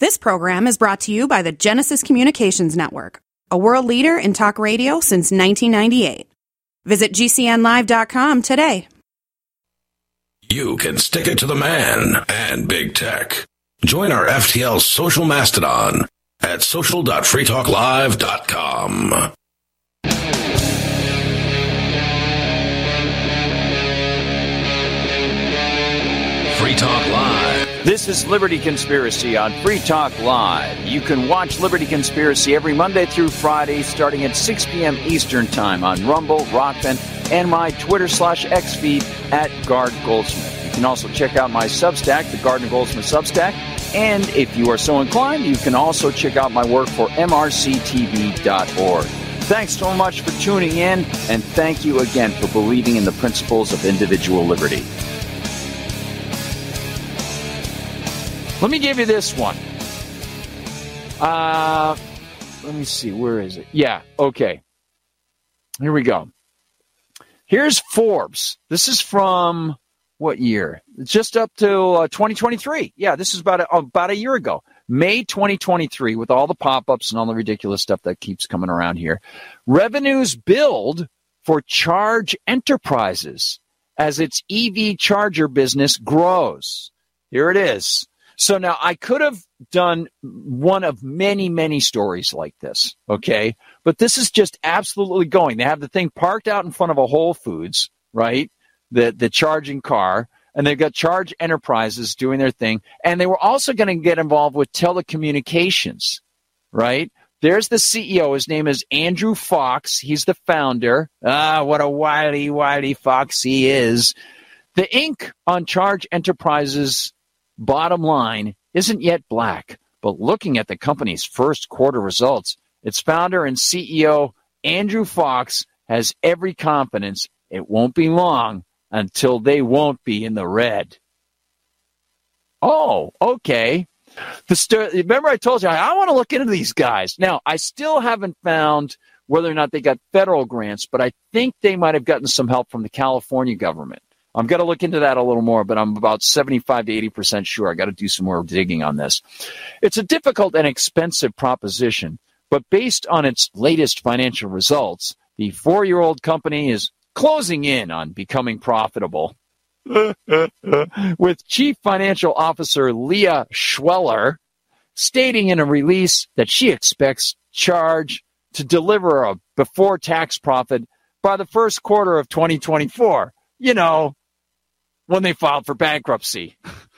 This program is brought to you by the Genesis Communications Network, a world leader in talk radio since 1998. Visit GCNlive.com today. You can stick it to the man and big tech. Join our FTL social mastodon at social.freetalklive.com. Free Talk Live. This is Liberty Conspiracy on Free Talk Live. You can watch Liberty Conspiracy every Monday through Friday starting at 6 p.m. Eastern Time on Rumble, Rockfin, and my Twitter/X feed at Gard Goldsmith. You can also check out my Substack, the Gardner Goldsmith Substack. And if you are so inclined, you can also check out my work for mrctv.org. Thanks so much for tuning in, and thank you again for believing in the principles of individual liberty. Let me give you this one. Let me see. Where is it? Yeah, okay. Here we go. Here's Forbes. This is from what year? Just up to 2023. Yeah, this is about a year ago. May 2023, with all the pop-ups and all the ridiculous stuff that keeps coming around here. Revenues billed for Charge Enterprises as its EV charger business grows. Here it is. So now I could have done one of many, many stories like this, okay? But this is just absolutely going. They have the thing parked out in front of a Whole Foods, right? The charging car. And they've got Charge Enterprises doing their thing. And they were also going to get involved with telecommunications, right? There's the CEO. His name is Andrew Fox. He's the founder. What a wily fox he is. The ink on Charge Enterprises' bottom line isn't yet black, but looking at the company's first quarter results, its founder and CEO, Andrew Fox, has every confidence it won't be long until they won't be in the red. Oh, okay. Remember I told you, I want to look into these guys. Now, I still haven't found whether or not they got federal grants, but I think they might have gotten some help from the California government. I'm going to look into that a little more, but I'm about 75 to 80% sure. I got to do some more digging on this. It's a difficult and expensive proposition, but based on its latest financial results, the 4-year-old company is closing in on becoming profitable. With Chief Financial Officer Leah Schweller stating in a release that she expects Charge to deliver a before-tax profit by the first quarter of 2024. You know, when they filed for bankruptcy.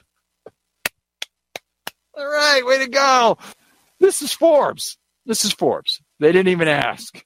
All right, way to go. This is Forbes. They didn't even ask.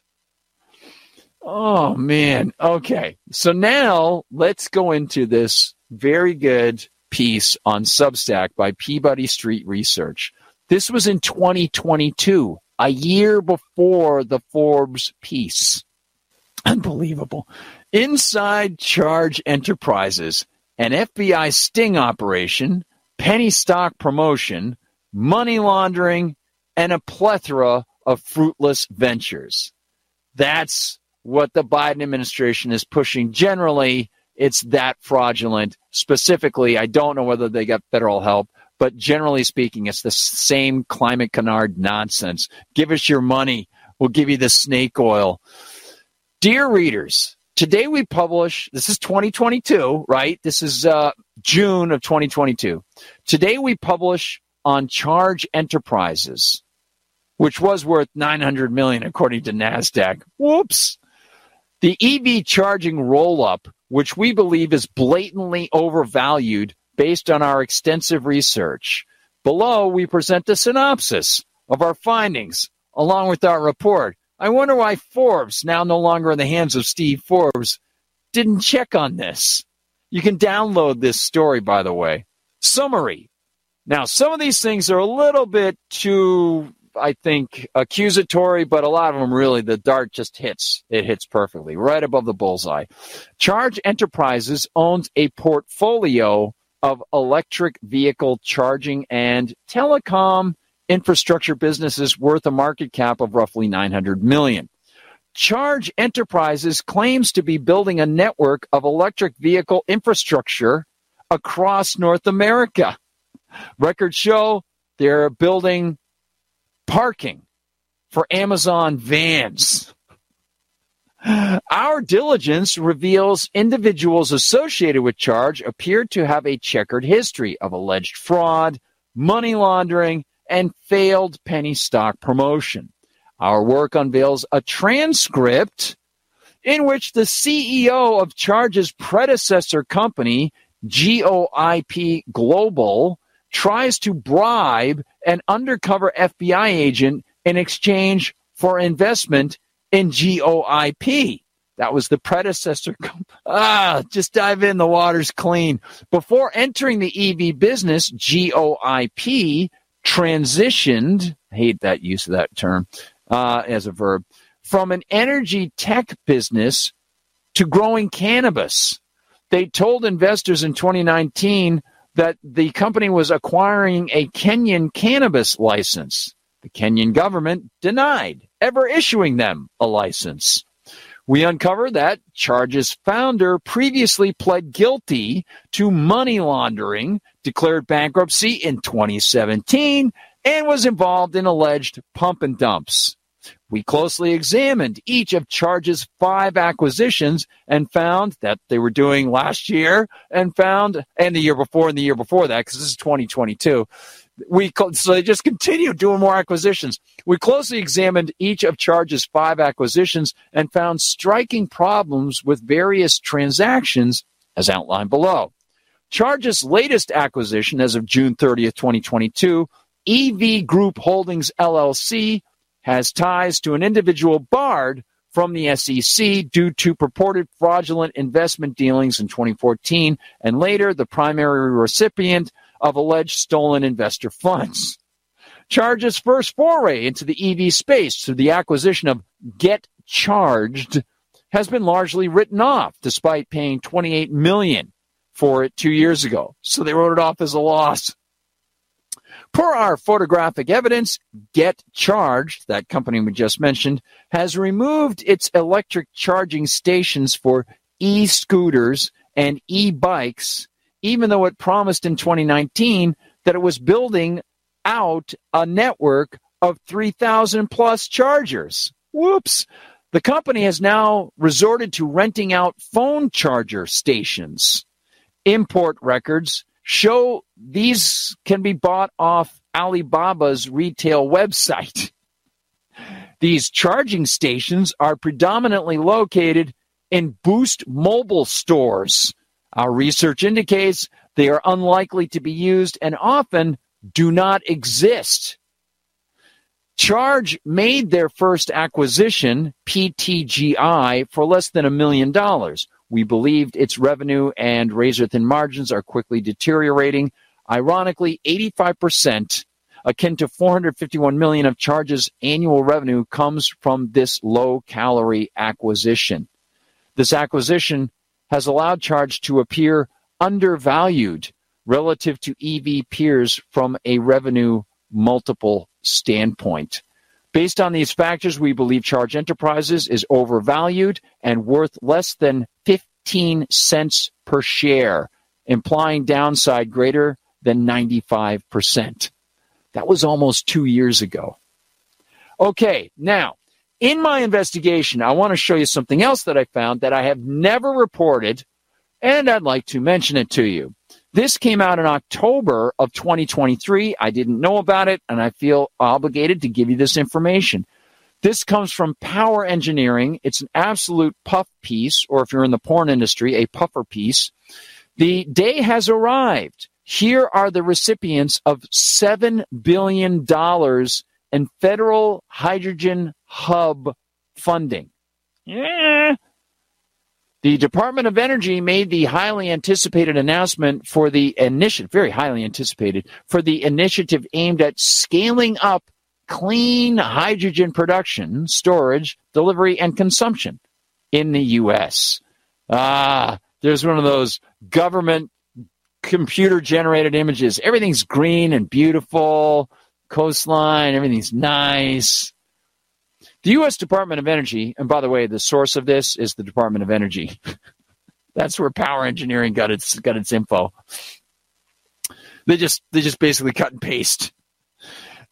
Oh, man. Okay, so now let's go into this very good piece on Substack by Peabody Street Research. This was in 2022, a year before the Forbes piece. Unbelievable. Inside Charge Enterprises, an FBI sting operation, penny stock promotion, money laundering, and a plethora of fruitless ventures. That's what the Biden administration is pushing. Generally, it's that fraudulent. Specifically, I don't know whether they got federal help, but generally speaking, it's the same climate canard nonsense. Give us your money. We'll give you the snake oil. Dear readers, today we publish, this is 2022, right? This is June of 2022. Today we publish on Charge Enterprises, which was worth $900 million according to NASDAQ. Whoops. The EV charging roll-up, which we believe is blatantly overvalued based on our extensive research. Below, we present a synopsis of our findings along with our report. I wonder why Forbes, now no longer in the hands of Steve Forbes, didn't check on this. You can download this story, by the way. Summary. Now, some of these things are a little bit too, I think, accusatory, but a lot of them really, the dart just hits. It hits perfectly, right above the bullseye. Charge Enterprises owns a portfolio of electric vehicle charging and telecom infrastructure businesses worth a market cap of roughly $900 million. Charge Enterprises claims to be building a network of electric vehicle infrastructure across North America. Records show They're building parking for Amazon vans. Our diligence reveals individuals associated with Charge appear to have a checkered history of alleged fraud, money laundering, and failed penny stock promotion. Our work unveils a transcript in which the CEO of Charge's predecessor company, GOIP Global, tries to bribe an undercover FBI agent in exchange for investment in GOIP. That was the predecessor company. Just dive in. The water's clean. Before entering the EV business, GOIP transitioned, I hate that use of that term as a verb, from an energy tech business to growing cannabis. They told investors in 2019 that the company was acquiring a Kenyan cannabis license. The Kenyan government denied ever issuing them a license. We uncovered that Charge's founder previously pled guilty to money laundering, declared bankruptcy in 2017, and was involved in alleged pump and dumps. We closely examined each of Charge's 5 acquisitions and found that they were doing last year and the year before that, because this is 2022. So they just continue doing more acquisitions. We closely examined each of Charge's 5 acquisitions and found striking problems with various transactions as outlined below. Charge's latest acquisition as of June 30th, 2022, EV Group Holdings LLC, has ties to an individual barred from the SEC due to purported fraudulent investment dealings in 2014 and later the primary recipient of alleged stolen investor funds. Charge's first foray into the EV space through the acquisition of Get Charged has been largely written off despite paying $28 million for it 2 years ago. So they wrote it off as a loss. Per our photographic evidence, Get Charged, that company we just mentioned, has removed its electric charging stations for e-scooters and e-bikes, even though it promised in 2019 that it was building out a network of 3,000 plus chargers. Whoops. The company has now resorted to renting out phone charger stations. Import records show these can be bought off Alibaba's retail website. These charging stations are predominantly located in Boost mobile stores. Our research indicates they are unlikely to be used and often do not exist. Charge made their first acquisition, PTGI, for less than $1 million. We believed its revenue and razor-thin margins are quickly deteriorating. Ironically, 85%, akin to $451 million of Charge's annual revenue, comes from this low-calorie acquisition. This acquisition has allowed Charge to appear undervalued relative to EV peers from a revenue multiple standpoint. Based on these factors, we believe Charge Enterprises is overvalued and worth less than 15 cents per share, implying downside greater than 95%. That was almost 2 years ago. Okay, now, in my investigation, I want to show you something else that I found that I have never reported, and I'd like to mention it to you. This came out in October of 2023. I didn't know about it, and I feel obligated to give you this information. This comes from Power Engineering. It's an absolute puff piece, or if you're in the porn industry, a puffer piece. The day has arrived. Here are the recipients of $7 billion in federal hydrogen hub funding. Yeah. The Department of Energy made the highly anticipated announcement for the initiative, very highly anticipated, for the initiative aimed at scaling up clean hydrogen production, storage, delivery, and consumption in the U.S. There's one of those government computer-generated images. Everything's green and beautiful, coastline, everything's nice. The U.S. Department of Energy, and by the way, the source of this is the Department of Energy. That's where Power Engineering got its info. They just basically cut and paste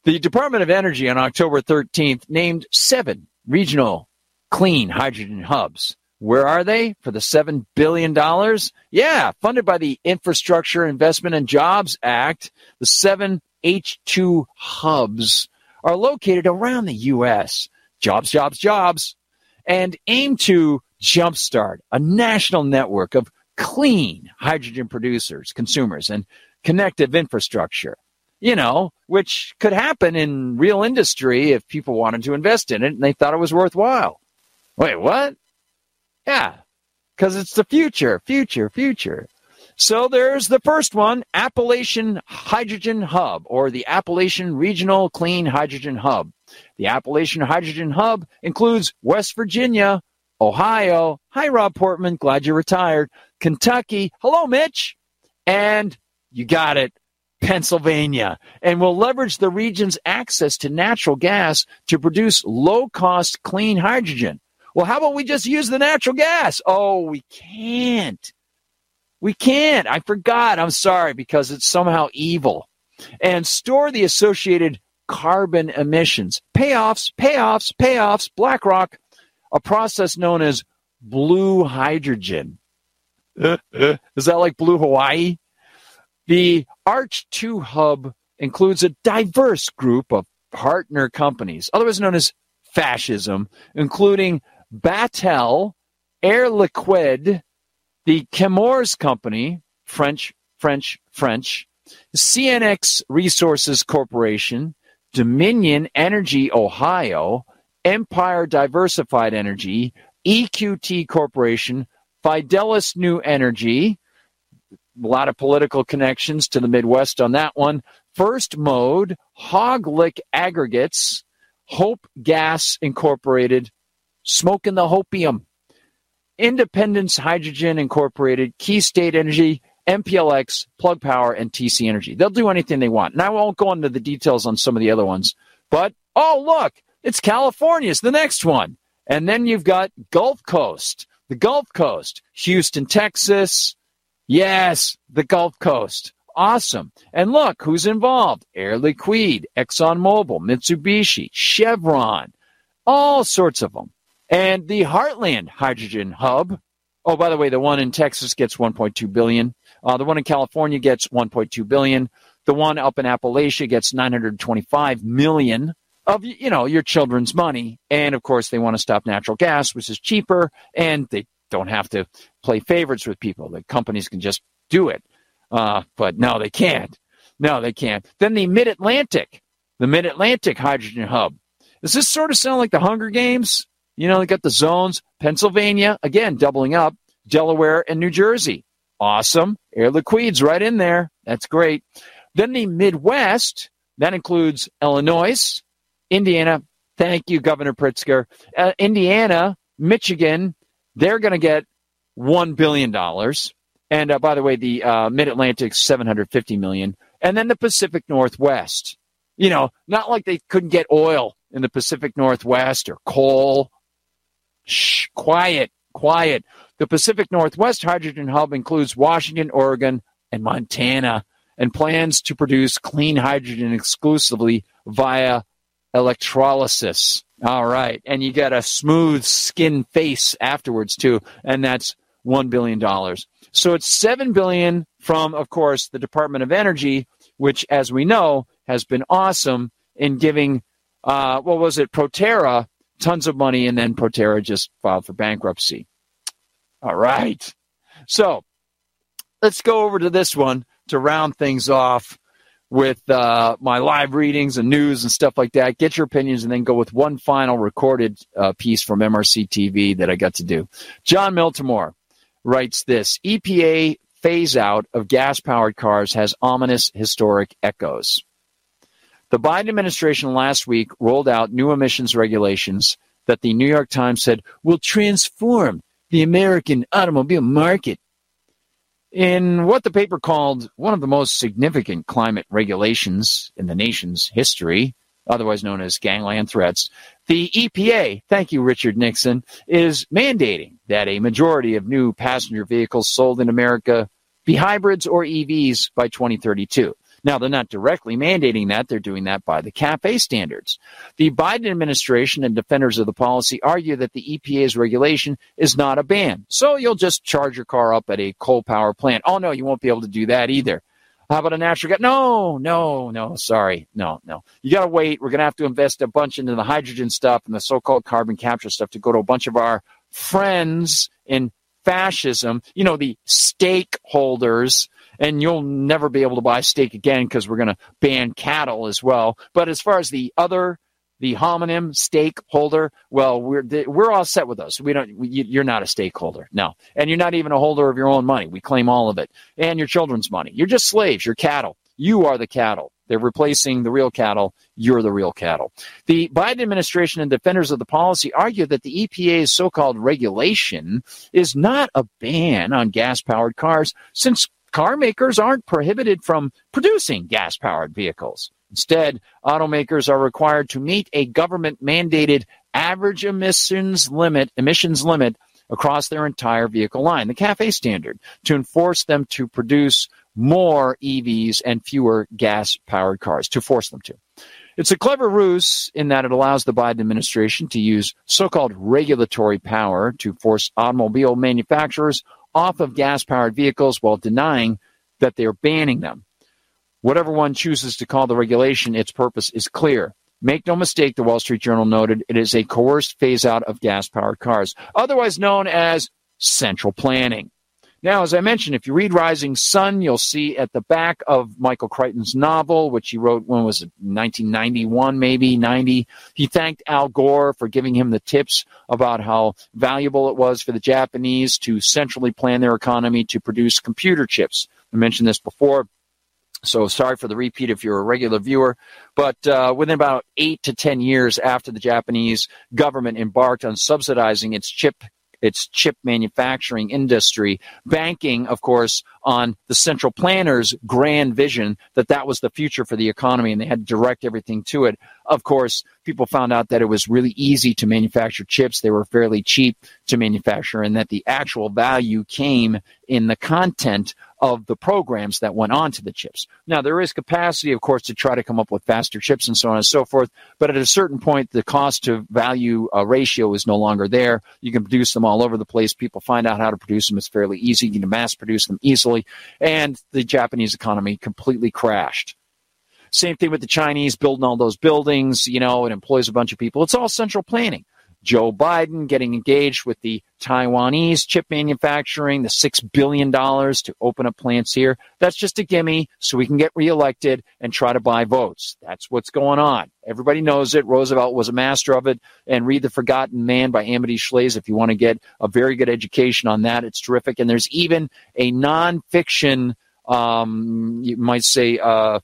The Department of Energy on October 13th named 7 regional clean hydrogen hubs. Where are they for the $7 billion? Yeah, funded by the Infrastructure Investment and Jobs Act. The 7 H2 hubs are located around the U.S. Jobs, jobs, jobs. And aim to jumpstart a national network of clean hydrogen producers, consumers, and connective infrastructure. Which could happen in real industry if people wanted to invest in it and they thought it was worthwhile. Wait, what? Yeah, because it's the future. So there's the first one, Appalachian Hydrogen Hub, or the Appalachian Regional Clean Hydrogen Hub. The Appalachian Hydrogen Hub includes West Virginia, Ohio, hi Rob Portman, glad you're retired, Kentucky, hello Mitch, and you got it, Pennsylvania, and will leverage the region's access to natural gas to produce low-cost clean hydrogen. Well, how about we just use the natural gas? Oh, we can't. I forgot. I'm sorry, because it's somehow evil. And store the associated carbon emissions. Payoffs. BlackRock, a process known as blue hydrogen. Is that like blue Hawaii? The ARCH2 hub includes a diverse group of partner companies, otherwise known as fascism, including Battelle, Air Liquide, the Chemours Company, French, CNX Resources Corporation, Dominion Energy Ohio, Empire Diversified Energy, EQT Corporation, Fidelis New Energy, a lot of political connections to the Midwest on that one, First Mode, Hoglick Aggregates, Hope Gas Incorporated, Smoking the Hopium, Independence Hydrogen Incorporated, Key State Energy, MPLX, Plug Power, and TC Energy. They'll do anything they want. And I won't go into the details on some of the other ones. But, oh, look, it's California's the next one. And then you've got Gulf Coast, the Gulf Coast, Houston, Texas. Yes, the Gulf Coast. Awesome. And look, who's involved? Air Liquide, ExxonMobil, Mitsubishi, Chevron, all sorts of them. And the Heartland Hydrogen Hub. Oh, by the way, the one in Texas gets $1.2 billion. The one in California gets $1.2 billion. The one up in Appalachia gets $925 million of, your children's money. And, of course, they want to stop natural gas, which is cheaper, and they don't have to play favorites with people. The companies can just do it. But no, they can't. Then the Mid-Atlantic Hydrogen Hub. Does this sort of sound like the Hunger Games? They got the zones. Pennsylvania, again, doubling up. Delaware and New Jersey. Awesome. Air Liquide's right in there. That's great. Then the Midwest, that includes Illinois, Indiana. Thank you, Governor Pritzker. Indiana, Michigan, they're going to get $1 billion. And by the way, the Mid-Atlantic, $750 million. And then the Pacific Northwest. Not like they couldn't get oil in the Pacific Northwest or coal. Shh, quiet. The Pacific Northwest Hydrogen Hub includes Washington, Oregon, and Montana, and plans to produce clean hydrogen exclusively via electrolysis. All right. And you got a smooth skin face afterwards, too, and that's $1 billion. So it's $7 billion from, of course, the Department of Energy, which, as we know, has been awesome in giving, Proterra tons of money, and then Proterra just filed for bankruptcy. All right. So let's go over to this one to round things off with my live readings and news and stuff like that. Get your opinions and then go with one final recorded piece from MRC TV that I got to do. John Miltimore writes this: EPA phase out of gas-powered cars has ominous historic echoes. The Biden administration last week rolled out new emissions regulations that the New York Times said will transform the American automobile market. In what the paper called one of the most significant climate regulations in the nation's history, otherwise known as gangland threats, the EPA, thank you, Richard Nixon, is mandating that a majority of new passenger vehicles sold in America be hybrids or EVs by 2032. Now, they're not directly mandating that. They're doing that by the CAFE standards. The Biden administration and defenders of the policy argue that the EPA's regulation is not a ban. So you'll just charge your car up at a coal power plant. Oh, no, you won't be able to do that either. How about a natural gas? No, sorry. No. You got to wait. We're going to have to invest a bunch into the hydrogen stuff and the so-called carbon capture stuff to go to a bunch of our friends in fascism, the stakeholders, and you'll never be able to buy steak again because we're going to ban cattle as well. But as far as the homonym stakeholder, well, we're all set with us. You're not a stakeholder, no, and you're not even a holder of your own money. We claim all of it, and your children's money. You're just slaves. You're cattle. You are the cattle. They're replacing the real cattle. You're the real cattle. The Biden administration and defenders of the policy argue that the EPA's so-called regulation is not a ban on gas-powered cars, since car makers aren't prohibited from producing gas-powered vehicles. Instead, automakers are required to meet a government-mandated average emissions limit across their entire vehicle line, the CAFE standard, to enforce them to produce more EVs and fewer gas-powered cars, to force them to. It's a clever ruse in that it allows the Biden administration to use so-called regulatory power to force automobile manufacturers off of gas-powered vehicles while denying that they're banning them. Whatever one chooses to call the regulation, its purpose is clear. Make no mistake, the Wall Street Journal noted, it is a coerced phase-out of gas-powered cars, otherwise known as central planning. Now, as I mentioned, if you read Rising Sun, you'll see at the back of Michael Crichton's novel, which he wrote, when was it, 1991, maybe, 90, he thanked Al Gore for giving him the tips about how valuable it was for the Japanese to centrally plan their economy to produce computer chips. I mentioned this before, so sorry for the repeat if you're a regular viewer, but within about 8 to 10 years after the Japanese government embarked on subsidizing its chip manufacturing industry, banking, of course, on the central planners' grand vision that was the future for the economy and they had to direct everything to it. Of course, people found out that it was really easy to manufacture chips. They were fairly cheap to manufacture, and that the actual value came in the content of the programs that went onto the chips. Now, there is capacity, of course, to try to come up with faster chips and so on and so forth, but at a certain point, the cost-to-value ratio is no longer there. You can produce them all over the place. People find out how to produce them. It's fairly easy. You can mass-produce them easily, and the Japanese economy completely crashed. Same thing with the Chinese building all those buildings, it employs a bunch of people. It's all central planning. Joe Biden getting engaged with the Taiwanese chip manufacturing, the $6 billion to open up plants here. That's just a gimme so we can get reelected and try to buy votes. That's what's going on. Everybody knows it. Roosevelt was a master of it. And read The Forgotten Man by Amity Shlaes if you want to get a very good education on that. It's terrific. And there's even a nonfiction, you might say,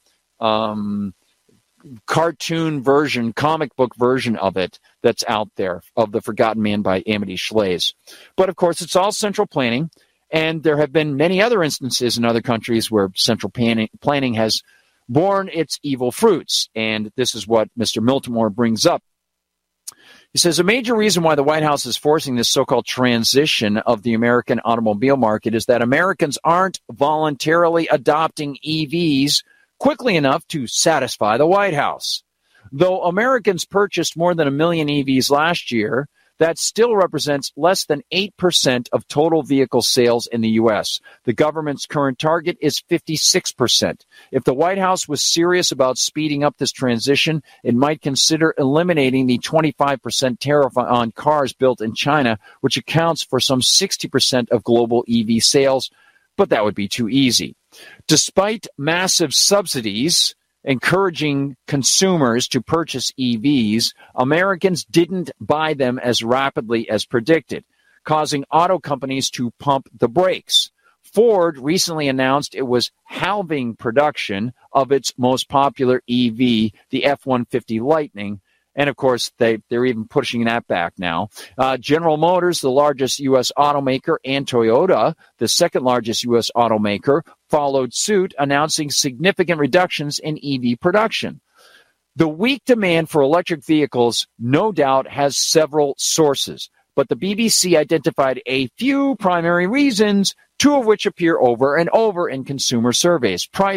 cartoon version, comic book version of it that's out there, of The Forgotten Man by Amity Shlaes. But of course, it's all central planning, and there have been many other instances in other countries where central planning has borne its evil fruits, and this is what Mr. Miltimore brings up. He says, a major reason why the White House is forcing this so-called transition of the American automobile market is that Americans aren't voluntarily adopting EVs quickly enough to satisfy the White House. Though Americans purchased more than 1 million EVs last year, that still represents less than 8% of total vehicle sales in the U.S. The government's current target is 56%. If the White House was serious about speeding up this transition, it might consider eliminating the 25% tariff on cars built in China, which accounts for some 60% of global EV sales, but that would be too easy. Despite massive subsidies encouraging consumers to purchase EVs, Americans didn't buy them as rapidly as predicted, causing auto companies to pump the brakes. Ford recently announced it was halving production of its most popular EV, the F-150 Lightning. And, of course, they're even pushing that back now. General Motors, the largest U.S. automaker, and Toyota, the second largest U.S. automaker, followed suit, announcing significant reductions in EV production. The weak demand for electric vehicles, no doubt, has several sources, but the BBC identified a few primary reasons, two of which appear over and over in consumer surveys: price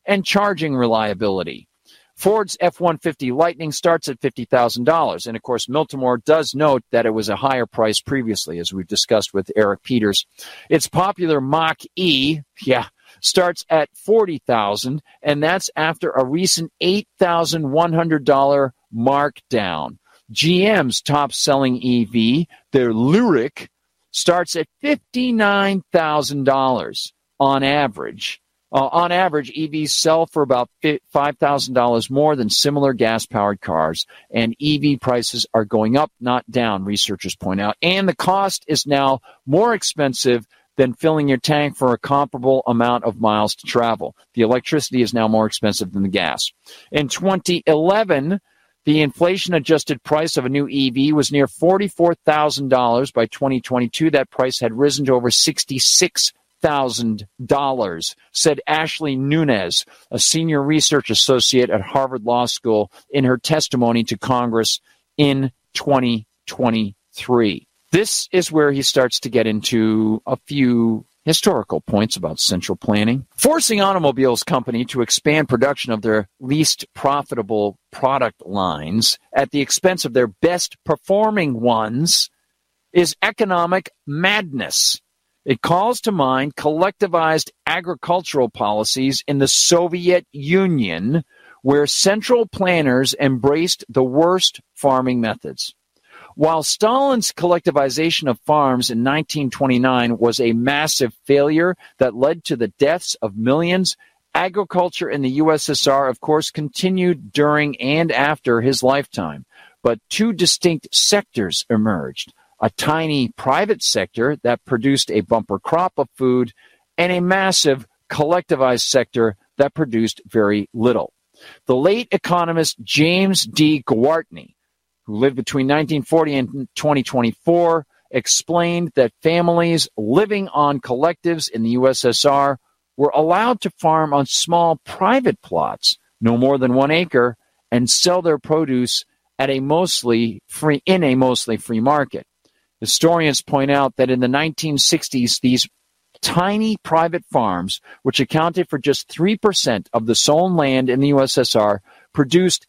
and charging reliability. Ford's F-150 Lightning starts at $50,000. And, of course, Miltimore does note that it was a higher price previously, as we've discussed with Eric Peters. Its popular Mach-E, starts at $40,000, and that's after a recent $8,100 markdown. GM's top-selling EV, their Lyriq, starts at $59,000 on average. On average, EVs sell for about $5,000 more than similar gas-powered cars, and EV prices are going up, not down, researchers point out. And the cost is now more expensive than filling your tank for a comparable amount of miles to travel. The electricity is now more expensive than the gas. In 2011, the inflation-adjusted price of a new EV was near $44,000. By 2022, that price had risen to over $66,000, said Ashley Nunes, a senior research associate at Harvard Law School, in her testimony to Congress in 2023. This is where he starts to get into a few historical points about central planning. Forcing automobiles company to expand production of their least profitable product lines at the expense of their best performing ones is economic madness. It calls to mind collectivized agricultural policies in the Soviet Union, where central planners embraced the worst farming methods. While Stalin's collectivization of farms in 1929 was a massive failure that led to the deaths of millions, agriculture in the USSR, of course, continued during and after his lifetime. But two distinct sectors emerged: a tiny private sector that produced a bumper crop of food, and a massive collectivized sector that produced very little. The late economist James D. Gwartney, who lived between 1940 and 2024, explained that families living on collectives in the USSR were allowed to farm on small private plots, no more than 1 acre, and sell their produce in a mostly free market. Historians point out that in the 1960s, these tiny private farms, which accounted for just 3% of the sown land in the USSR, produced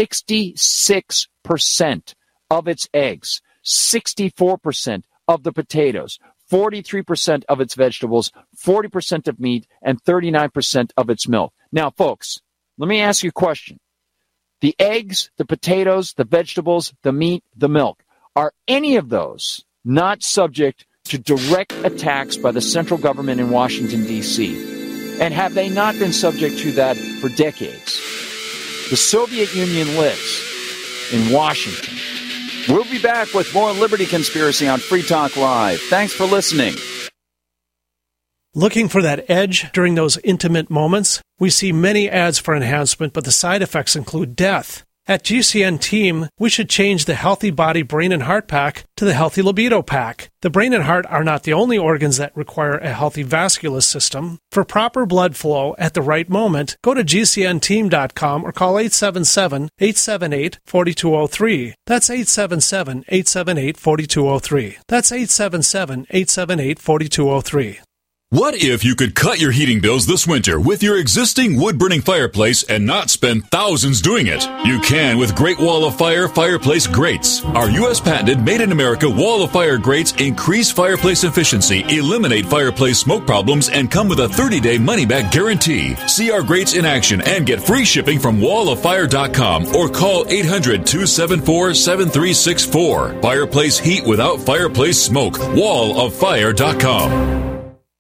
66% of its eggs, 64% of the potatoes, 43% of its vegetables, 40% of meat, and 39% of its milk. Now, folks, let me ask you a question. The eggs, the potatoes, the vegetables, the meat, the milk, are any of those not subject to direct attacks by the central government in Washington, D.C.? And have they not been subject to that for decades? The Soviet Union lives in Washington. We'll be back with more Liberty Conspiracy on Free Talk Live. Thanks for listening. Looking for that edge during those intimate moments? We see many ads for enhancement, but the side effects include death. At GCN Team, we should change the Healthy Body, Brain, and Heart Pack to the Healthy Libido Pack. The brain and heart are not the only organs that require a healthy vascular system. For proper blood flow at the right moment, go to GCNteam.com or call 877-878-4203. That's 877-878-4203. That's 877-878-4203. What if you could cut your heating bills this winter with your existing wood-burning fireplace and not spend thousands doing it? You can with Great Wall of Fire fireplace grates. Our U.S. patented made-in-America Wall of Fire grates increase fireplace efficiency, eliminate fireplace smoke problems, and come with a 30-day money-back guarantee. See our grates in action and get free shipping from walloffire.com or call 800-274-7364. Fireplace heat without fireplace smoke. walloffire.com.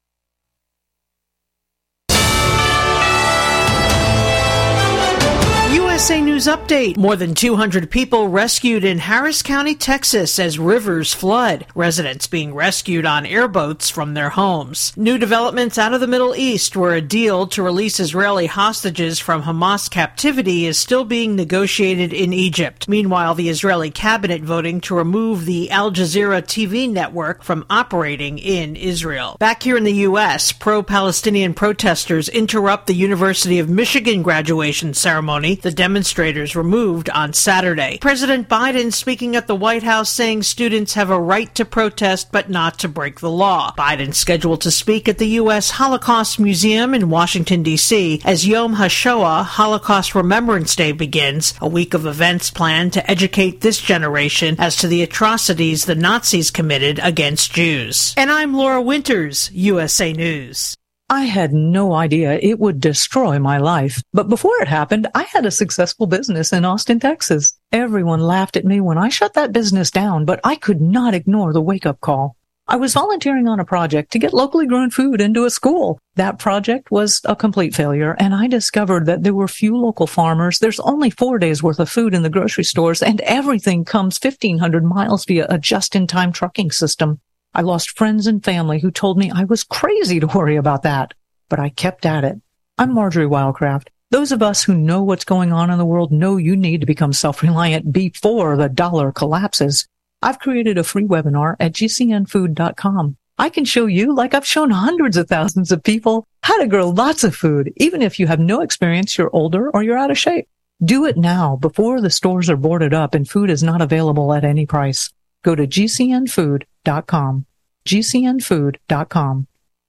USA News Update. More than 200 people rescued in Harris County, Texas as rivers flood. Residents being rescued on airboats from their homes. New developments out of the Middle East, where a deal to release Israeli hostages from Hamas captivity is still being negotiated in Egypt. Meanwhile, the Israeli cabinet voting to remove the Al Jazeera TV network from operating in Israel. Back here in the U.S., pro-Palestinian protesters interrupt the University of Michigan graduation ceremony. The demonstrators removed on Saturday. President Biden speaking at the White House saying students have a right to protest but not to break the law. Biden scheduled to speak at the U.S. Holocaust Museum in Washington, D.C. as Yom HaShoah, Holocaust Remembrance Day, begins, a week of events planned to educate this generation as to the atrocities the Nazis committed against Jews. And I'm Laura Winters, USA News. I had no idea it would destroy my life. But before it happened, I had a successful business in Austin, Texas. Everyone laughed at me when I shut that business down, but I could not ignore the wake-up call. I was volunteering on a project to get locally grown food into a school. That project was a complete failure, and I discovered that there were few local farmers. There's only 4 days worth of food in the grocery stores, and everything comes 1,500 miles via a just-in-time trucking system. I lost friends and family who told me I was crazy to worry about that, but I kept at it. I'm Marjorie Wildcraft. Those of us who know what's going on in the world know you need to become self-reliant before the dollar collapses. I've created a free webinar at gcnfood.com. I can show you, like I've shown hundreds of thousands of people, how to grow lots of food, even if you have no experience, you're older, or you're out of shape. Do it now before the stores are boarded up and food is not available at any price. Go to gcnfood.com. gcnfood.com.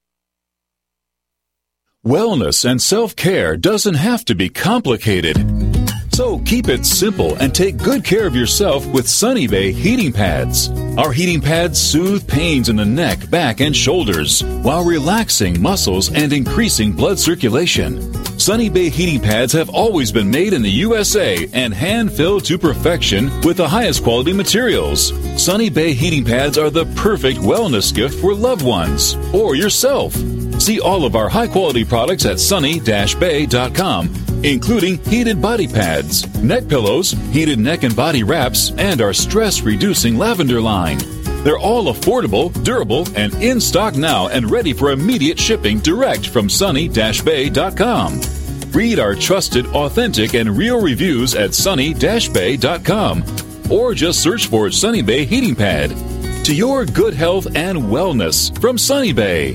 Wellness and self-care doesn't have to be complicated. So keep it simple and take good care of yourself with Sunny Bay heating pads. Our heating pads soothe pains in the neck, back, and shoulders while relaxing muscles and increasing blood circulation. Sunny Bay heating pads have always been made in the USA and hand-filled to perfection with the highest quality materials. Sunny Bay heating pads are the perfect wellness gift for loved ones or yourself. See all of our high-quality products at sunny-bay.com, including heated body pads, neck pillows, heated neck and body wraps, and our stress-reducing lavender line. They're all affordable, durable, and in stock now and ready for immediate shipping direct from sunny-bay.com. Read our trusted, authentic, and real reviews at sunny-bay.com, or just search for Sunny Bay Heating Pad. To your good health and wellness from Sunny Bay.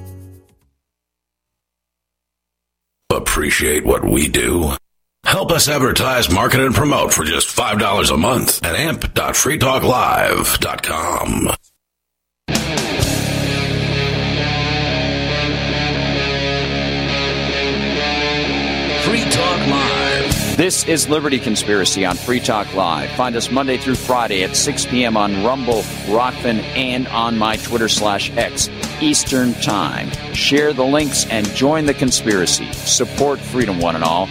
Appreciate what we do? Help us advertise, market, and promote for just $5 a month at amp.freetalklive.com. Free Talk Live. This is Liberty Conspiracy on Free Talk Live. Find us Monday through Friday at 6 p.m. on Rumble, Rockfin, and on my Twitter/X Eastern Time. Share the links and join the conspiracy. Support freedom, one and all.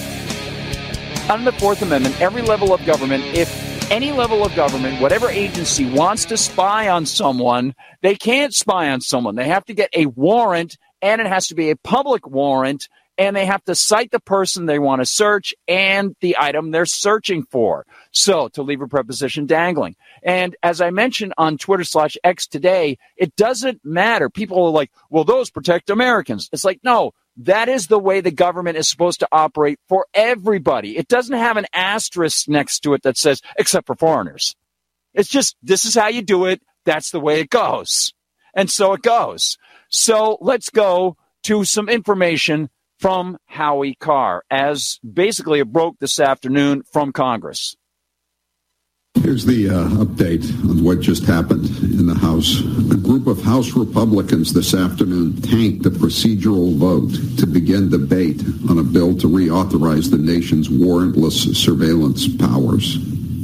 Under the Fourth Amendment, every level of government, if any level of government, whatever agency wants to spy on someone, they can't spy on someone. They have to get a warrant, and it has to be a public warrant, and they have to cite the person they want to search and the item they're searching for. So, to leave a preposition dangling. And as I mentioned on Twitter/X today, it doesn't matter. People are like, well, those protect Americans. It's like, no, that is the way the government is supposed to operate for everybody. It doesn't have an asterisk next to it that says, except for foreigners. It's just, this is how you do it. That's the way it goes. And so it goes. So let's go to some information from Howie Carr, as basically it broke this afternoon from Congress. Here's the update on what just happened in the House. A group of House Republicans this afternoon tanked a procedural vote to begin debate on a bill to reauthorize the nation's warrantless surveillance powers.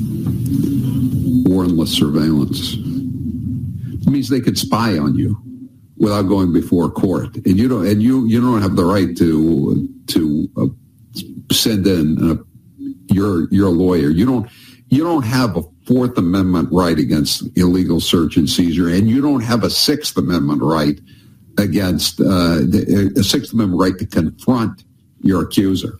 Warrantless surveillance. It means they could spy on you without going before court, and you don't have the right to send in your lawyer. You don't have a Fourth Amendment right against illegal search and seizure, and you don't have a Sixth Amendment right against a Sixth Amendment right to confront your accuser.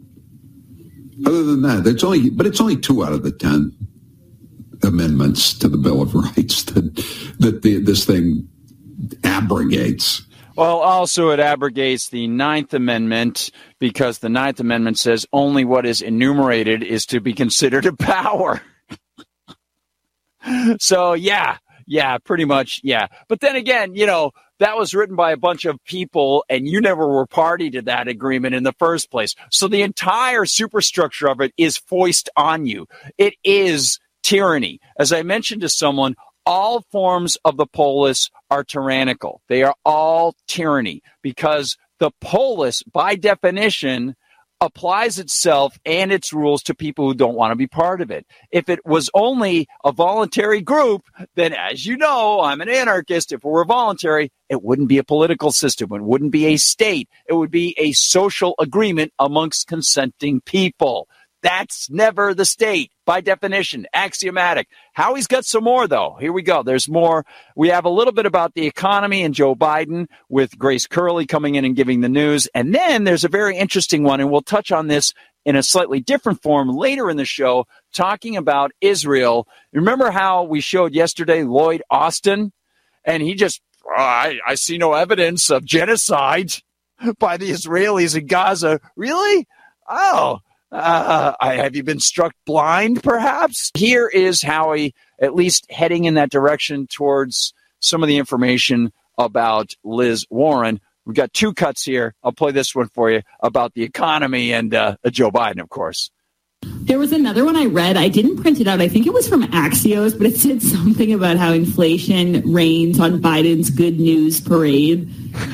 Other than that, it's only 2 out of the 10 amendments to the Bill of Rights that this thing abrogates. Well, also it abrogates the Ninth Amendment, because the Ninth Amendment says only what is enumerated is to be considered a power. So, yeah, pretty much, yeah. But then again, that was written by a bunch of people, and you never were party to that agreement in the first place. So the entire superstructure of it is foisted on you. It is tyranny. As I mentioned to someone, all forms of the polis are tyrannical. They are all tyranny because the polis, by definition, applies itself and its rules to people who don't want to be part of it. If it was only a voluntary group, then as you know, I'm an anarchist. If it were voluntary, it wouldn't be a political system. It wouldn't be a state. It would be a social agreement amongst consenting people. That's never the state, by definition, axiomatic. Howie's got some more, though. Here we go. There's more. We have a little bit about the economy and Joe Biden with Grace Curley coming in and giving the news. And then there's a very interesting one, and we'll touch on this in a slightly different form later in the show, talking about Israel. Remember how we showed yesterday Lloyd Austin? And he just, I see no evidence of genocide by the Israelis in Gaza. Really? Oh. Have you been struck blind, perhaps? Here is Howie, at least heading in that direction towards some of the information about Liz Warren. We've got two cuts here. I'll play this one for you about the economy and Joe Biden, of course. There was another one I read. I didn't print it out. I think it was from Axios, but it said something about how inflation reigns on Biden's good news parade.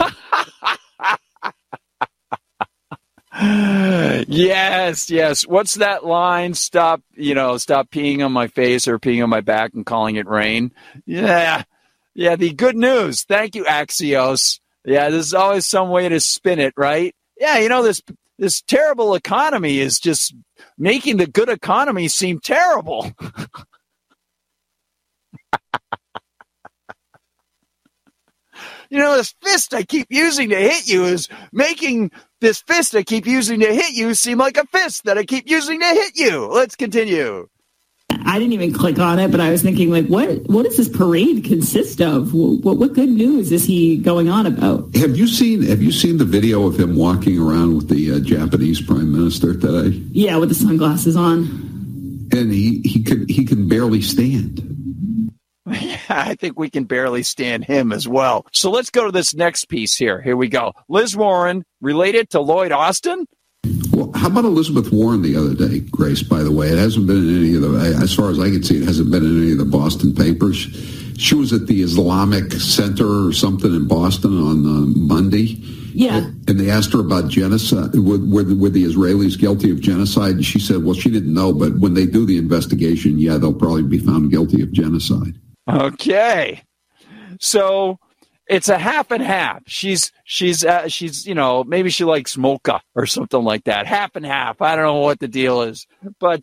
Yes. What's that line? Stop peeing on my face or peeing on my back and calling it rain. Yeah, the good news. Thank you, Axios. Yeah, there's always some way to spin it, right? Yeah, this terrible economy is just making the good economy seem terrible. This fist I keep using to hit you is making this fist I keep using to hit you seem like a fist that I keep using to hit you. Let's continue. I didn't even click on it, but I was thinking, what does this parade consist of? What good news is he going on about? Have you seen the video of him walking around with the Japanese Prime Minister today? Yeah, with the sunglasses on. And he can barely stand. Yeah, I think we can barely stand him as well. So let's go to this next piece here. Here we go. Liz Warren, related to Lloyd Austin? Well, how about Elizabeth Warren the other day, Grace, by the way? It hasn't been in any of the, as far as I can see, it hasn't been in any of the Boston papers. She was at the Islamic Center or something in Boston on Monday. Yeah. And they asked her about genocide. Were the Israelis guilty of genocide? And she said, well, she didn't know, but when they do the investigation, yeah, they'll probably be found guilty of genocide. Okay. So it's a half and half. She's maybe she likes mocha or something like that. Half and half. I don't know what the deal is. But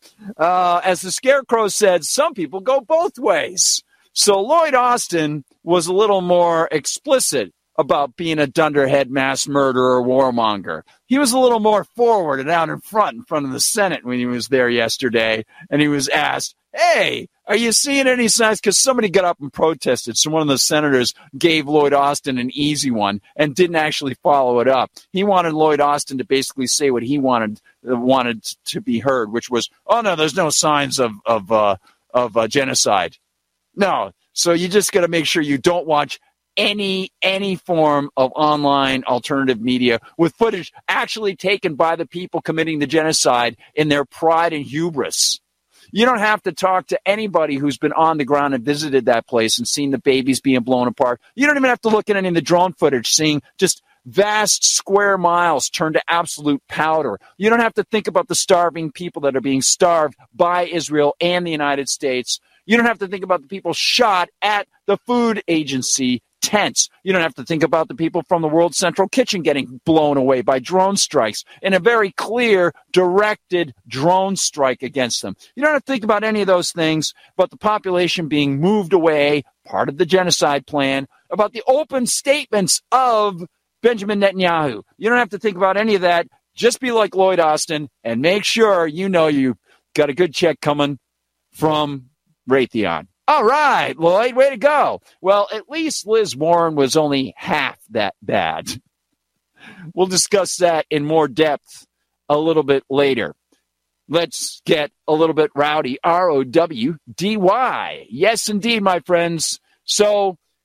as the Scarecrow said, some people go both ways. So Lloyd Austin was a little more explicit about being a dunderhead mass murderer warmonger. He was a little more forward and out in front of the Senate when he was there yesterday. And he was asked, hey, are you seeing any signs? Because somebody got up and protested. So one of the senators gave Lloyd Austin an easy one and didn't actually follow it up. He wanted Lloyd Austin to basically say what he wanted to be heard, which was, oh, no, there's no signs of genocide. No. So you just got to make sure you don't watch any form of online alternative media with footage actually taken by the people committing the genocide in their pride and hubris. You don't have to talk to anybody who's been on the ground and visited that place and seen the babies being blown apart. You don't even have to look at any of the drone footage, seeing just vast square miles turned to absolute powder. You don't have to think about the starving people that are being starved by Israel and the United States. You don't have to think about the people shot at the food agency tents. You don't have to think about the people from the World Central Kitchen getting blown away by drone strikes in a very clear, directed drone strike against them. You don't have to think about any of those things, but the population being moved away, part of the genocide plan, about the open statements of Benjamin Netanyahu. You don't have to think about any of that. Just be like Lloyd Austin and make sure you know you got a good check coming from Raytheon. All right, Lloyd, way to go. Well, at least Liz Warren was only half that bad. We'll discuss that in more depth a little bit later. Let's get a little bit rowdy. ROWDY. Yes, indeed, my friends. So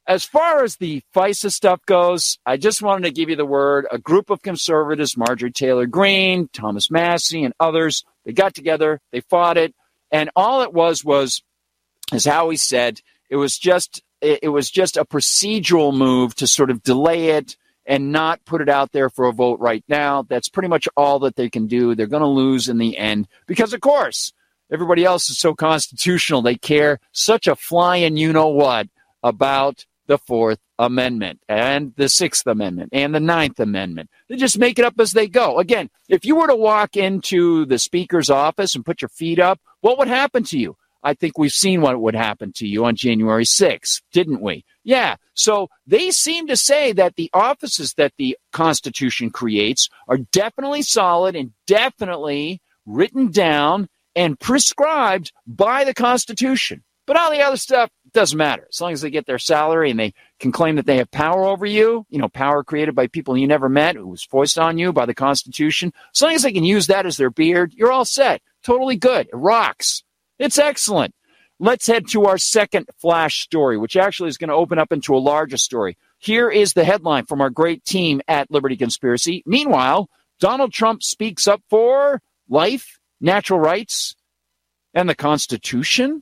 as far as the FISA stuff goes, I just wanted to give you the word. A group of conservatives, Marjorie Taylor Greene, Thomas Massey, and others, they got together, they fought it, and all it was, as Howie said, it was just a procedural move to sort of delay it and not put it out there for a vote right now. That's pretty much all that they can do. They're going to lose in the end because, of course, everybody else is so constitutional. They care such a flying you-know-what about the Fourth Amendment and the Sixth Amendment and the Ninth Amendment. They just make it up as they go. Again, if you were to walk into the Speaker's office and put your feet up, what would happen to you? I think we've seen what would happen to you on January 6th, didn't we? Yeah. So they seem to say that the offices that the Constitution creates are definitely solid and definitely written down and prescribed by the Constitution. But all the other stuff doesn't matter. As long as they get their salary and they can claim that they have power over you, power created by people you never met, who was foisted on you by the Constitution. As long as they can use that as their beard, you're all set. Totally good. It rocks. It's excellent. Let's head to our second flash story, which actually is going to open up into a larger story. Here is the headline from our great team at Liberty Conspiracy. Meanwhile, Donald Trump speaks up for life, natural rights, and the Constitution.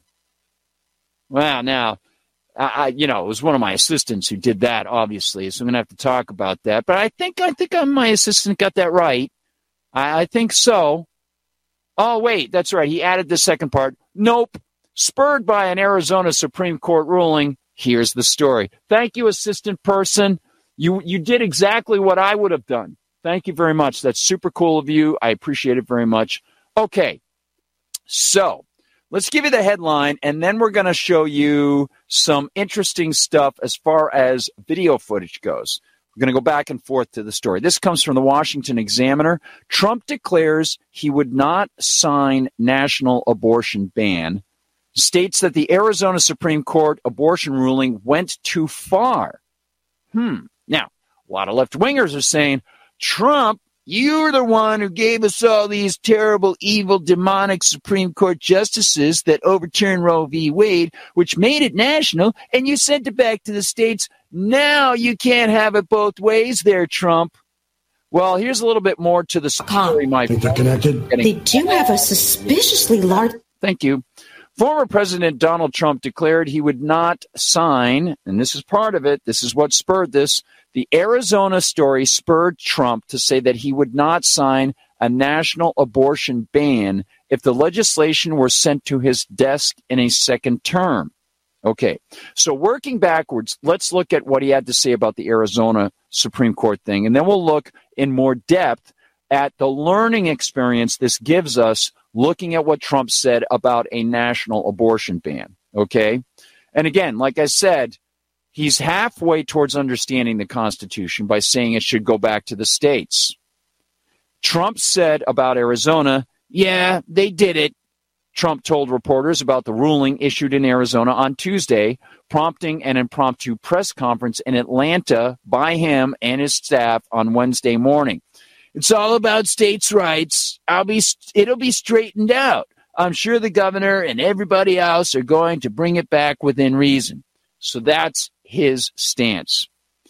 Well, now, it was one of my assistants who did that, obviously, so I'm going to have to talk about that. But I think my assistant got that right. I think so. Oh, wait, that's right. He added the second part. Nope. Spurred by an Arizona Supreme Court ruling, here's the story. Thank you, assistant person. You did exactly what I would have done. Thank you very much. That's super cool of you. I appreciate it very much. Okay, so let's give you the headline, and then we're going to show you some interesting stuff as far as video footage goes. We're going to go back and forth to the story. This comes from the Washington Examiner. Trump declares he would not sign national abortion ban. States that the Arizona Supreme Court abortion ruling went too far. Now, a lot of left-wingers are saying, Trump, you're the one who gave us all these terrible, evil, demonic Supreme Court justices that overturned Roe v. Wade, which made it national, and you sent it back to the states. Now you can't have it both ways there, Trump. Well, here's a little bit more to the story, my friend. They're connected. They do have a suspiciously large... Thank you. Former President Donald Trump declared he would not sign, and this is part of it, this is what spurred this, the Arizona story spurred Trump to say that he would not sign a national abortion ban if the legislation were sent to his desk in a second term. Okay, so working backwards, let's look at what he had to say about the Arizona Supreme Court thing, and then we'll look in more depth at the learning experience this gives us looking at what Trump said about a national abortion ban, okay? And again, like I said, he's halfway towards understanding the Constitution by saying it should go back to the states. Trump said about Arizona, yeah, they did it. Trump told reporters about the ruling issued in Arizona on Tuesday, prompting an impromptu press conference in Atlanta by him and his staff on Wednesday morning. It's all about states' rights. It'll be straightened out. I'm sure the governor and everybody else are going to bring it back within reason. So that's his stance.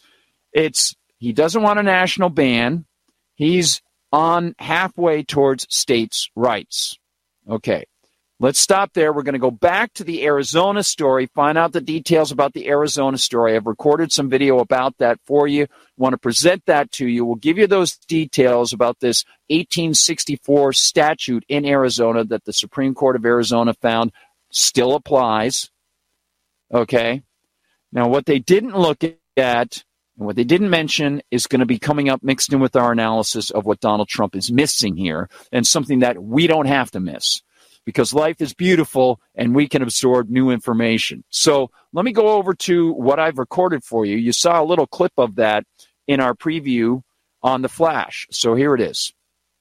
He doesn't want a national ban. He's on halfway towards states' rights. Okay, let's stop there. We're going to go back to the Arizona story, find out the details about the Arizona story. I've recorded some video about that for you. Want to present that to you. We'll give you those details about this 1864 statute in Arizona that the Supreme Court of Arizona found still applies. Okay. Now, what they didn't look at and what they didn't mention is going to be coming up mixed in with our analysis of what Donald Trump is missing here and something that we don't have to miss because life is beautiful and we can absorb new information. So let me go over to what I've recorded for you. You saw a little clip of that in our preview on the Flash. So here it is.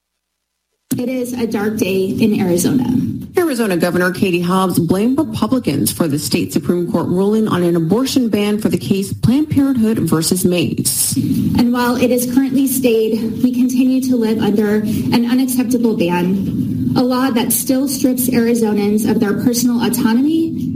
It is a dark day in Arizona. Arizona Governor Katie Hobbs blamed Republicans for the state Supreme Court ruling on an abortion ban for the case Planned Parenthood versus Mace. And while it is currently stayed, we continue to live under an unacceptable ban, a law that still strips Arizonans of their personal autonomy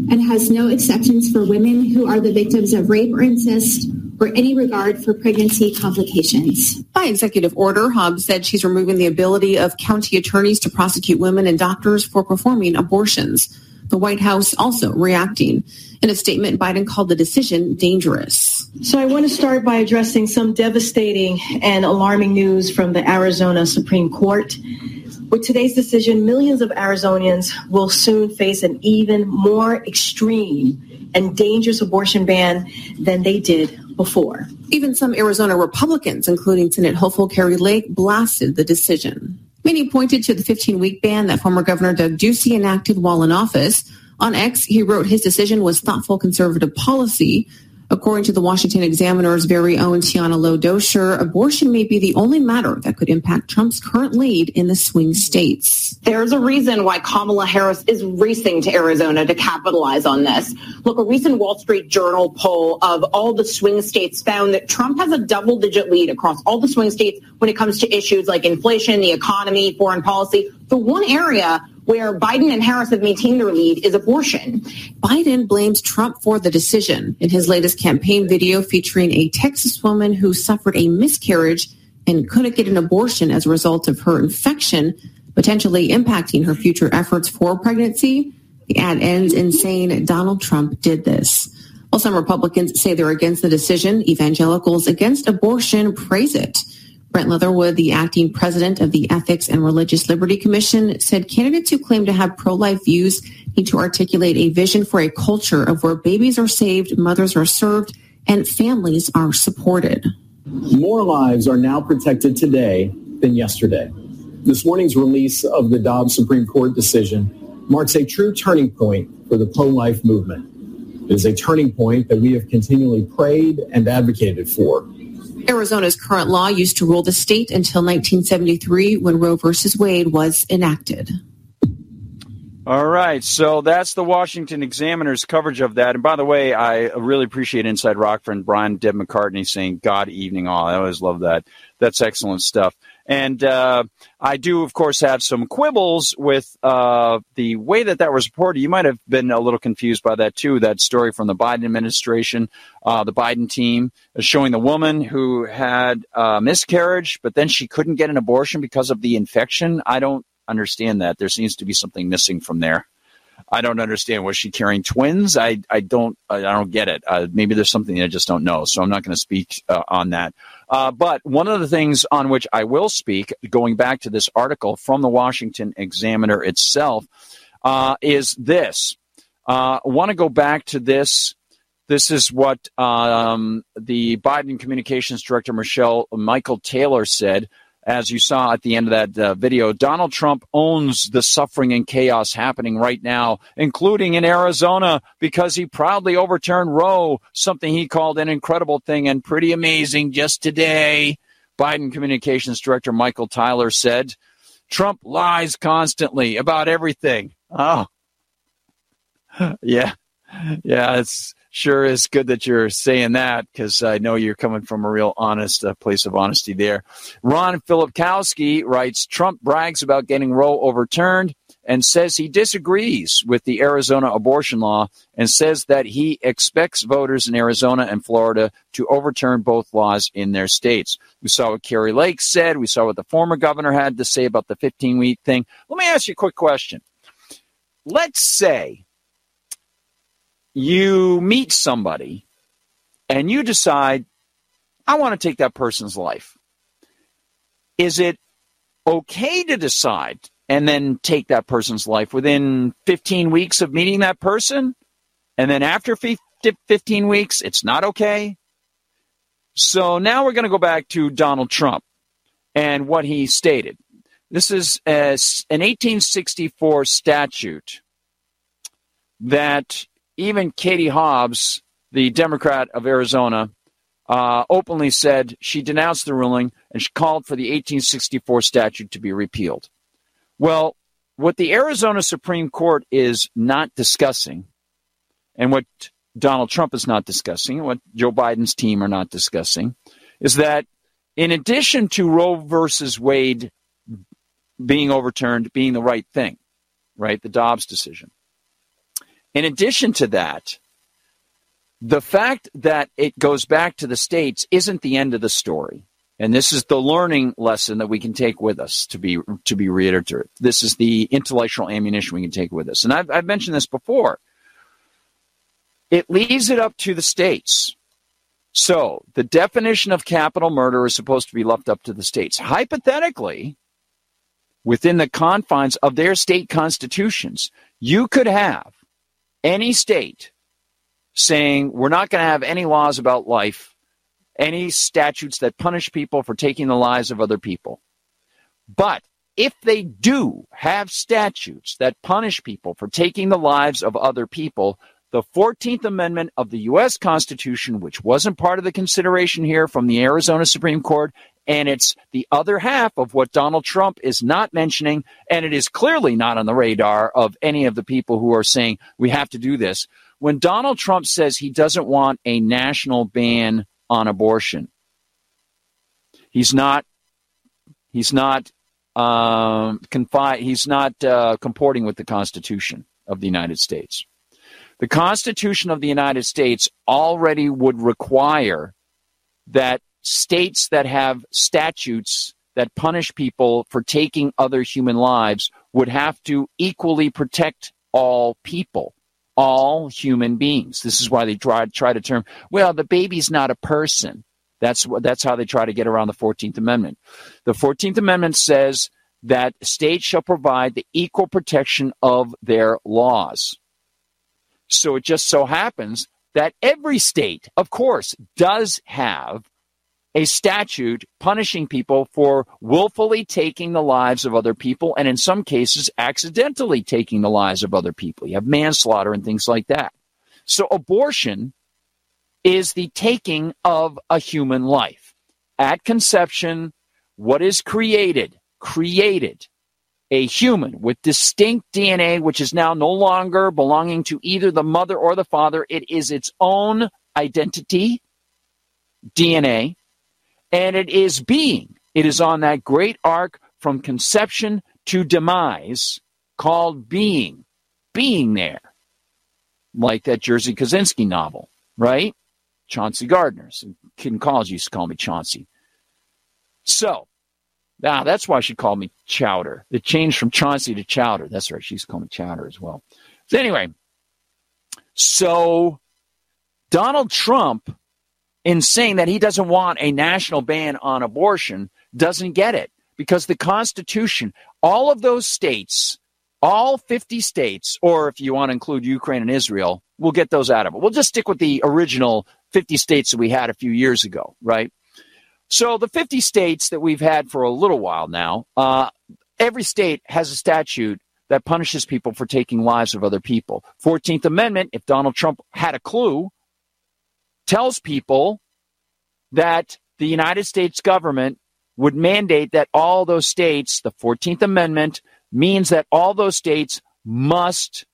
and has no exceptions for women who are the victims of rape or incest or any regard for pregnancy complications. By executive order, Hobbs said she's removing the ability of county attorneys to prosecute women and doctors for performing abortions. The White House also reacting. In a statement, Biden called the decision dangerous. So I want to start by addressing some devastating and alarming news from the Arizona Supreme Court. With today's decision, millions of Arizonians will soon face an even more extreme and dangerous abortion ban than they did before. Even some Arizona Republicans, including Senate hopeful Kari Lake, blasted the decision. Many pointed to the 15-week ban that former Governor Doug Ducey enacted while in office. On X, he wrote his decision was thoughtful conservative policy. According to the Washington Examiner's very own Tiana Low-Dosher, abortion may be the only matter that could impact Trump's current lead in the swing states. There's a reason why Kamala Harris is racing to Arizona to capitalize on this. Look, a recent Wall Street Journal poll of all the swing states found that Trump has a double-digit lead across all the swing states when it comes to issues like inflation, the economy, foreign policy. The one area where Biden and Harris have maintained their lead is abortion. Biden blames Trump for the decision. In his latest campaign video featuring a Texas woman who suffered a miscarriage and couldn't get an abortion as a result of her infection, potentially impacting her future efforts for pregnancy, the ad ends in saying Donald Trump did this. While some Republicans say they're against the decision, evangelicals against abortion praise it. Brent Leatherwood, the acting president of the Ethics and Religious Liberty Commission, said candidates who claim to have pro-life views need to articulate a vision for a culture of where babies are saved, mothers are served, and families are supported. More lives are now protected today than yesterday. This morning's release of the Dobbs Supreme Court decision marks a true turning point for the pro-life movement. It is a turning point that we have continually prayed and advocated for. Arizona's current law used to rule the state until 1973 when Roe versus Wade was enacted. All right, so that's the Washington Examiner's coverage of that. And by the way, I really appreciate Inside Rockford and Brian Deb McCartney saying God evening all. I always love that. That's excellent stuff. And I do, of course, have some quibbles with the way that was reported. You might have been a little confused by that, too, that story from the Biden administration, the Biden team, showing the woman who had a miscarriage, but then she couldn't get an abortion because of the infection. I don't understand that. There seems to be something missing from there. I don't understand. Was she carrying twins? I don't get it. Maybe there's something I just don't know. So I'm not going to speak on that. But one of the things on which I will speak, going back to this article from the Washington Examiner itself, is this. I want to go back to this. This is what the Biden communications director, Michael Taylor, said. As you saw at the end of that video, Donald Trump owns the suffering and chaos happening right now, including in Arizona, because he proudly overturned Roe, something he called an incredible thing and pretty amazing just today. Biden communications director Michael Taylor said, Trump lies constantly about everything. Oh, yeah, it's sure is good that you're saying that, because I know you're coming from a real honest place of honesty there. Ron Filipkowski writes, Trump brags about getting Roe overturned and says he disagrees with the Arizona abortion law and says that he expects voters in Arizona and Florida to overturn both laws in their states. We saw what Kari Lake said. We saw what the former governor had to say about the 15-week thing. Let me ask you a quick question. Let's say you meet somebody and you decide, I want to take that person's life. Is it okay to decide and then take that person's life within 15 weeks of meeting that person? And then after 15 weeks, it's not okay? So now we're going to go back to Donald Trump and what he stated. This is an 1864 statute that even Katie Hobbs, the Democrat of Arizona, openly said she denounced the ruling and she called for the 1864 statute to be repealed. Well, what the Arizona Supreme Court is not discussing, and what Donald Trump is not discussing, and what Joe Biden's team are not discussing, is that in addition to Roe versus Wade being overturned, being the right thing, right, the Dobbs decision, In addition to that, the fact that it goes back to the states isn't the end of the story. And this is the learning lesson that we can take with us, to be reiterative. This is the intellectual ammunition we can take with us. And I've mentioned this before. It leaves it up to the states. So the definition of capital murder is supposed to be left up to the states. Hypothetically, within the confines of their state constitutions, you could have any state saying, we're not going to have any laws about life, any statutes that punish people for taking the lives of other people. But if they do have statutes that punish people for taking the lives of other people, the 14th Amendment of the U.S. Constitution, which wasn't part of the consideration here from the Arizona Supreme Court, and it's the other half of what Donald Trump is not mentioning, and it is clearly not on the radar of any of the people who are saying we have to do this. When Donald Trump says he doesn't want a national ban on abortion, he's not comporting with the Constitution of the United States. The Constitution of the United States already would require that states that have statutes that punish people for taking other human lives would have to equally protect all people, all human beings. This is why they try to term, well, the baby's not a person. That's how they try to get around the 14th Amendment. The 14th Amendment says that states shall provide the equal protection of their laws. So it just so happens that every state, of course, does have a statute punishing people for willfully taking the lives of other people, and in some cases, accidentally taking the lives of other people. You have manslaughter and things like that. So abortion is the taking of a human life. At conception, what is created a human with distinct DNA, which is now no longer belonging to either the mother or the father. It is its own identity, DNA, and it is being. It is on that great arc from conception to demise called being there. Like that Jerzy Kosinski novel, right? Chauncey Gardner. Some kid in college used to call me Chauncey. So, now that's why she called me Chowder. It changed from Chauncey to Chowder. That's right. She used to call me Chowder as well. So anyway, so Donald Trump, in saying that he doesn't want a national ban on abortion, doesn't get it. Because the Constitution, all of those states, all 50 states, or if you want to include Ukraine and Israel, we'll get those out of it. We'll just stick with the original 50 states that we had a few years ago, right? So the 50 states that we've had for a little while now, every state has a statute that punishes people for taking lives of other people. 14th Amendment, if Donald Trump had a clue, tells people that the United States government would mandate that all those states, the 14th Amendment means that all those states must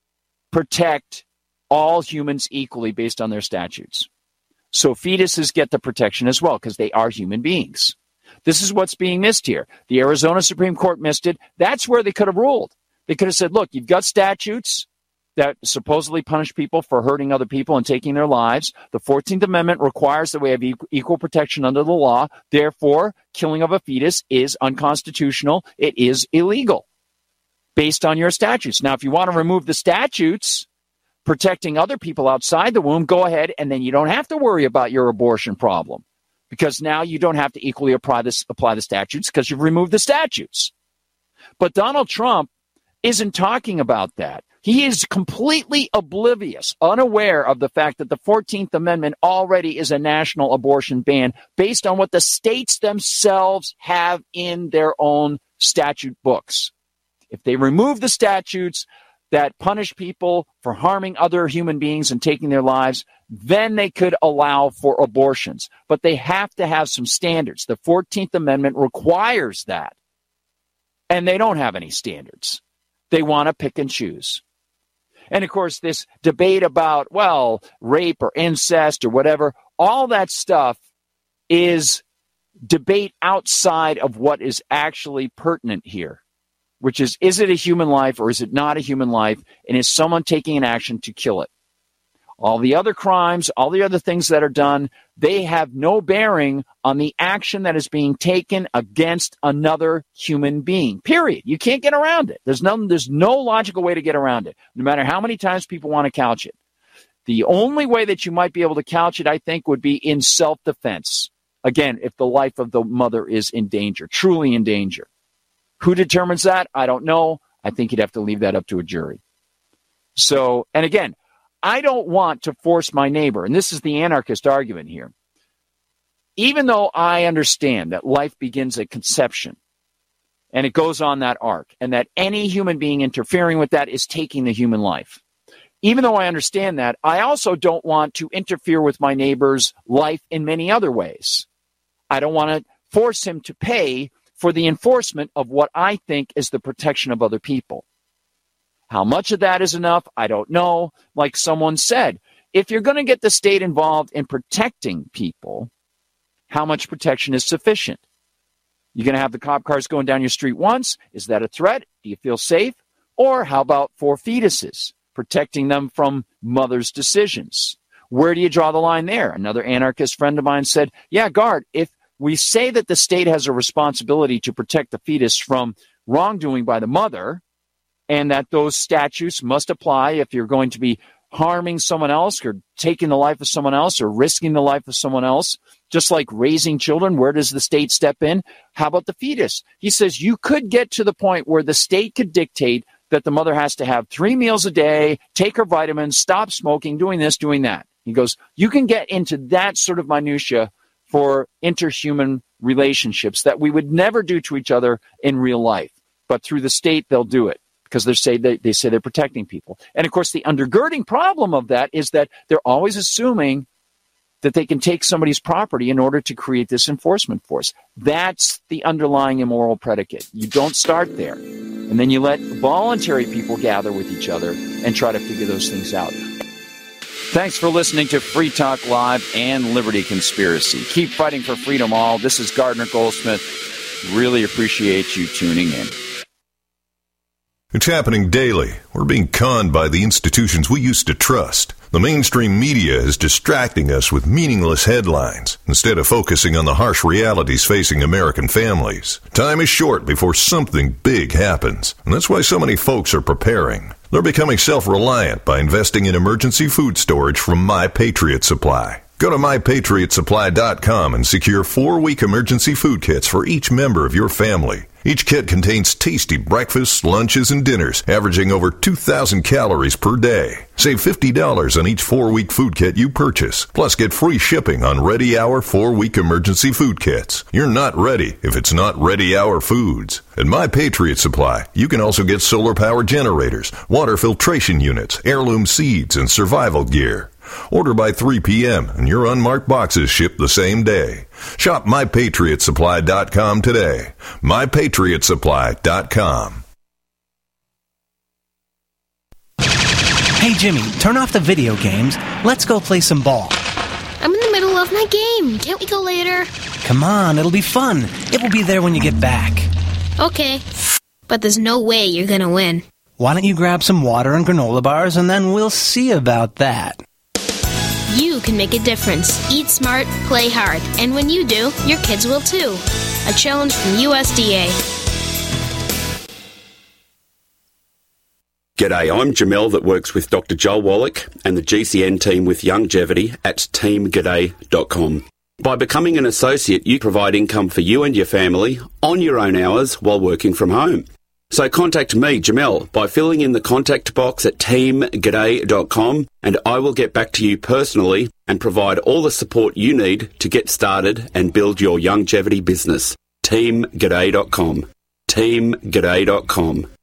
protect all humans equally based on their statutes. So fetuses get the protection as well because they are human beings. This is what's being missed here. The Arizona Supreme Court missed it. That's where they could have ruled. They could have said, look, you've got statutes that supposedly punish people for hurting other people and taking their lives. The 14th Amendment requires that we have equal protection under the law. Therefore, killing of a fetus is unconstitutional. It is illegal based on your statutes. Now, if you want to remove the statutes protecting other people outside the womb, go ahead, and then you don't have to worry about your abortion problem because now you don't have to equally apply the statutes because you've removed the statutes. But Donald Trump isn't talking about that. He is completely oblivious, unaware of the fact that the 14th Amendment already is a national abortion ban based on what the states themselves have in their own statute books. If they remove the statutes that punish people for harming other human beings and taking their lives, then they could allow for abortions. But they have to have some standards. The 14th Amendment requires that. And they don't have any standards. They want to pick and choose. And, of course, this debate about, well, rape or incest or whatever, all that stuff is debate outside of what is actually pertinent here. which is it a human life or is it not a human life? And is someone taking an action to kill it? All the other crimes, all the other things that are done, they have no bearing on the action that is being taken against another human being, period. You can't get around it. There's no logical way to get around it, no matter how many times people want to couch it. The only way that you might be able to couch it, I think, would be in self-defense. Again, if the life of the mother is in danger, truly in danger. Who determines that? I don't know. I think you'd have to leave that up to a jury. So, and again, I don't want to force my neighbor, and this is the anarchist argument here. Even though I understand that life begins at conception, and it goes on that arc, and that any human being interfering with that is taking the human life. Even though I understand that, I also don't want to interfere with my neighbor's life in many other ways. I don't want to force him to pay for the enforcement of what I think is the protection of other people. How much of that is enough, I don't know. Like someone said, if you're going to get the state involved in protecting people, how much protection is sufficient? You're going to have the cop cars going down your street once. Is that a threat? Do you feel safe? Or how about for fetuses, protecting them from mothers' decisions? Where do you draw the line there? Another anarchist friend of mine said, yeah, Gard, if we say that the state has a responsibility to protect the fetus from wrongdoing by the mother, and that those statutes must apply if you're going to be harming someone else or taking the life of someone else or risking the life of someone else, just like raising children, where does the state step in? How about the fetus? He says you could get to the point where the state could dictate that the mother has to have 3 meals a day, take her vitamins, stop smoking, doing this, doing that. He goes, you can get into that sort of minutia for interhuman relationships that we would never do to each other in real life. But through the state, they'll do it, because they say they're protecting people. And, of course, the undergirding problem of that is that they're always assuming that they can take somebody's property in order to create this enforcement force. That's the underlying immoral predicate. You don't start there. And then you let voluntary people gather with each other and try to figure those things out. Thanks for listening to Free Talk Live and Liberty Conspiracy. Keep fighting for freedom all. This is Gardner Goldsmith. Really appreciate you tuning in. It's happening daily. We're being conned by the institutions we used to trust. The mainstream media is distracting us with meaningless headlines instead of focusing on the harsh realities facing American families. Time is short before something big happens, and that's why so many folks are preparing. They're becoming self-reliant by investing in emergency food storage from My Patriot Supply. Go to MyPatriotSupply.com and secure 4-week emergency food kits for each member of your family. Each kit contains tasty breakfasts, lunches, and dinners, averaging over 2,000 calories per day. Save $50 on each 4-week food kit you purchase. Plus, get free shipping on Ready Hour 4-week emergency food kits. You're not ready if it's not Ready Hour Foods. At My Patriot Supply, you can also get solar-powered generators, water filtration units, heirloom seeds, and survival gear. Order by 3 p.m. and your unmarked boxes ship the same day. Shop MyPatriotSupply.com today. MyPatriotSupply.com. Hey, Jimmy, turn off the video games. Let's go play some ball. I'm in the middle of my game. Can't we go later? Come on, it'll be fun. It will be there when you get back. Okay, but there's no way you're gonna win. Why don't you grab some water and granola bars, and then we'll see about that. You can make a difference. Eat smart, play hard. And when you do, your kids will too. A challenge from USDA. G'day, I'm Jamel that works with Dr. Joel Wallach and the GCN team with Longevity at teamg'day.com. By becoming an associate, you provide income for you and your family on your own hours while working from home. So contact me, Jamel, by filling in the contact box at teamg'day.com, and I will get back to you personally and provide all the support you need to get started and build your longevity business. teamg'day.com. teamg'day.com.